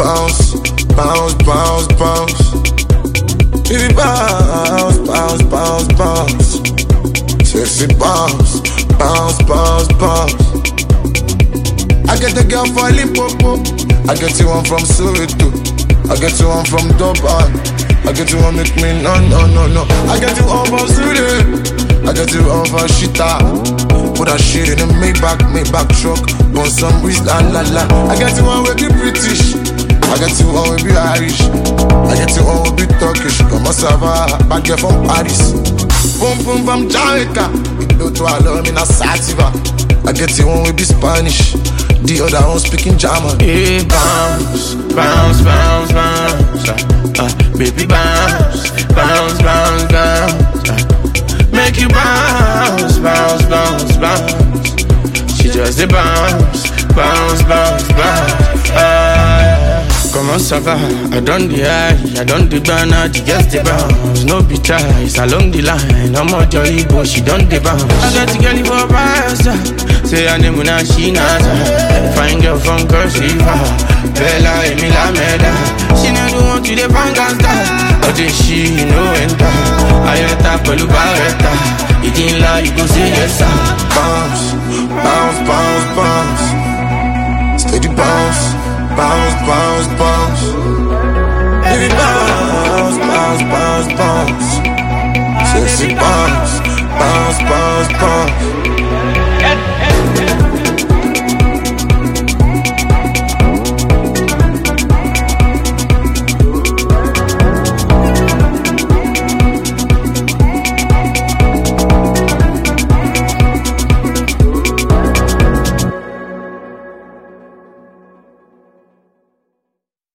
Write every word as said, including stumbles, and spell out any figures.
bounce, bounce, bounce, bounce. Baby bounce, bounce, bounce, bounce. Sexy bounce, bounce, bounce, bounce. I get a girl for Limpopo, I get you one from Soweto, I get you one from Dubai, I get you one make me no no no no. I get you one from Sweden, I get you one from Shita. Put that shit in a Maybach, Maybach truck, burn some wrist la la la. I get you one with be British, I get you one with be Irish, I get you one with be Turkish. Come on, Sava, bad girl from Paris. Boom boom from Jamaica, it do to allow me na sativa. I get you one with be Spanish, the other one speaking German. Hey, bounce, bounce, bounce, bounce, uh, uh, baby bounce, bounce, bounce, bounce, uh, make you bounce, bounce, bounce, bounce. She just a bounce, bounce, bounce, bounce. Uh, Comment ça va? I done the high, I done the banner, she just the bounce. No be ties along the line. I'm on your ego, she done the bounce. I got to get it for Barca. Say her name when she nada. Fine girl from Cursiva, Bella Emila Meda. She never want to the Pangasta, but then she know enter. I let her pelu barretta. It didn't lie, you go say yes sir. Bounce, bounce, bounce, bounce. Steady bounce, bounce, bounce, bounce. Baby bounce, bounce, bounce, bounce. Sexy bounce, bounce, bounce, bounce.